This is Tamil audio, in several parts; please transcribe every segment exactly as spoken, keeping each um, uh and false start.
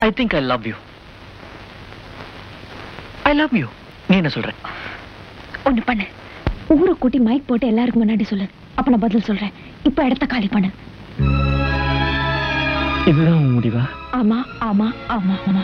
I think I love you. I love you. நீ என்ன சொல்ற? ஒண்ணு பண்ணு. ஊரை கூட்டி மைக் போட்டு எல்லாருக்கும் முன்னாடி சொல்லு. அப்ப நான் பதில் சொல்றேன். இப்ப இடத்த காலி பண்ணு. இதுதான் உன் முடிவா? ஆமா ஆமா ஆமா ஆமா.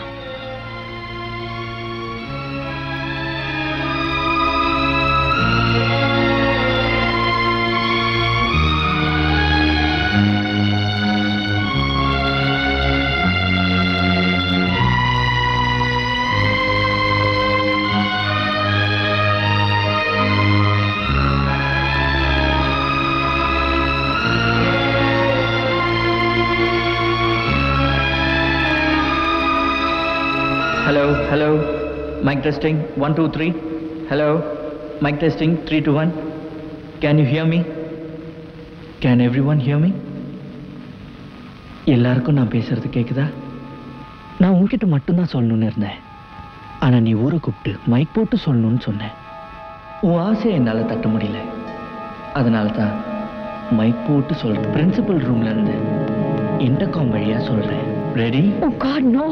Hello, hello. Mic testing. One, two, three. Hello. Mic testing. Three, two, one. Can you hear me? Can everyone hear me? எல்லாருக்கும் நான் பேசுறது கேக்குதா? நான் உன்கிட்ட மட்டும்தான் சொல்லணும்னு இருந்தேன். ஆனா நீ ஊரை கூப்பிட்டு மைக் போட்டு சொல்லணும்னு சொன்ன. உன் ஆசையை என்னால தட்ட முடியல. அதனால தான் மைக் போட்டு சொல்றேன். பிரின்சிபல் ரூம்ல இருந்து இன்டர்காம் வழியா சொல்றேன். Ready? Oh God, no.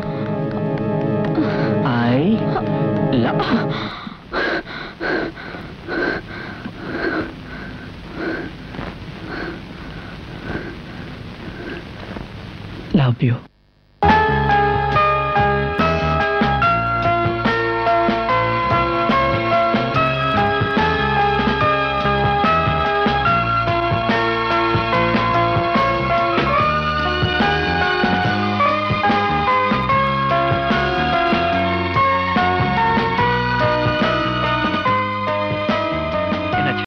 I love love you.